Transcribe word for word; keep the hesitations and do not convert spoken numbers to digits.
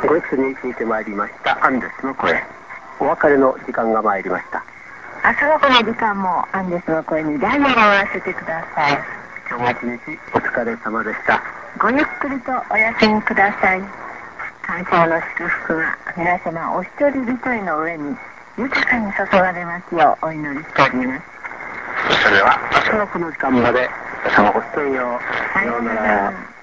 ご一緒に聞いてまいりましたアンデスの声。お別れの時間が参りました。 あ、その子の時間もアンデスの声にダイヤルを合わせてください。 今日も一日お疲れ様でした。 ごゆっくりとお休みください。感謝の祝福が皆様お一人一人の上に豊かに注がれますようお祈りしております。 それでは明日のこの時間まで皆様ごきげんよう。さようなら。